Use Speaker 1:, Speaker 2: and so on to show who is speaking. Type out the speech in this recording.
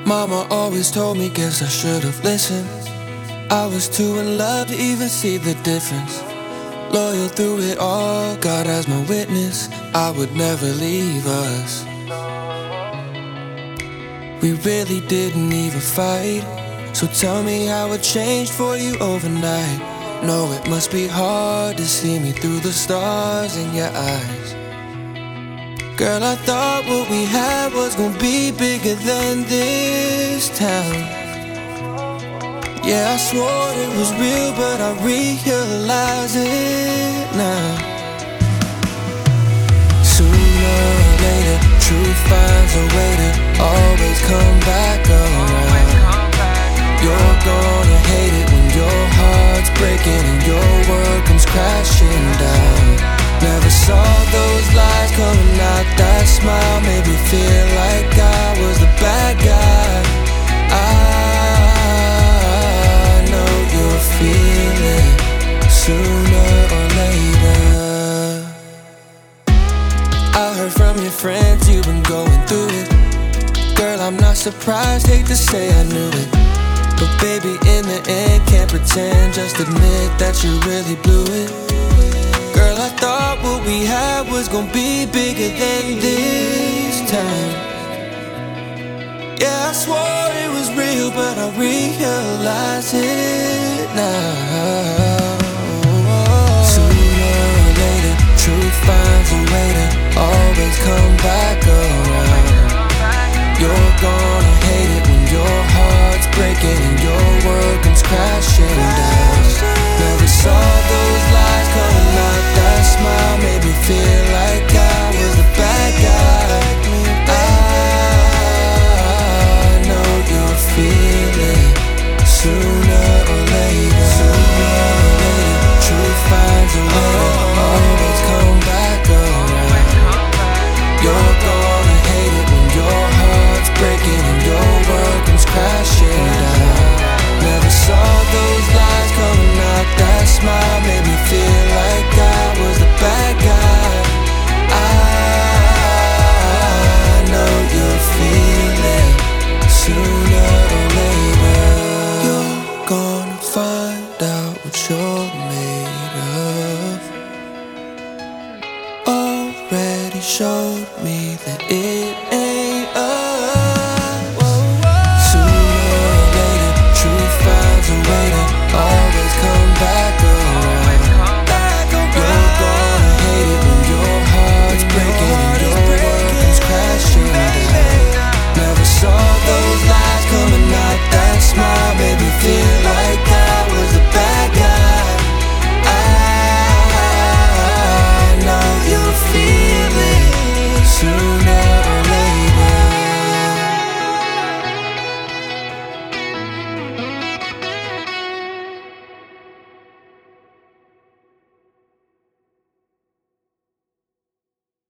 Speaker 1: Mama always told me, guess I should've listened. I was too in love to even see the difference. Loyal through it all, God as my witness, I would never leave us. We really didn't even fight, so tell me how it changed for you overnight. No, it must be hard to see me through the stars in your eyes. Girl, I thought what we had was gonna be bigger than this town. Yeah, I swore it was real, but I realize it now. Sooner or later, truth finds a way to always come back around. You're gonna hate it when your heart's breaking and your world comes crashing down. Never saw those lies coming out. That smile made me feel like I was the bad guy. I know you'll feel it sooner or later. I heard from your friends you've been going through it. Girl, I'm not surprised, hate to say I knew it. But baby, in the end, can't pretend, just admit that you really blew it. Girl, I thought what we had was gonna be bigger than this time. Yeah, I swore it was real, but I realize it now. Sooner or later, truth finds a way to always come back around. You're gonna hate it when your heart's breaking and your world comes crashing down. Never saw those lies coming out. That smile made me feel like I was the bad guy. I know you'll feel it sooner or later. Sooner or later, truth finds a way to always come back around. You're gonna hate it when your heart's breaking and your world comes crashing down. Never saw those lies coming out. That smile made me feel like I was the bad guy. I know you'll feel it sooner or later. You're gonna find out what you're made of. Already showed me that it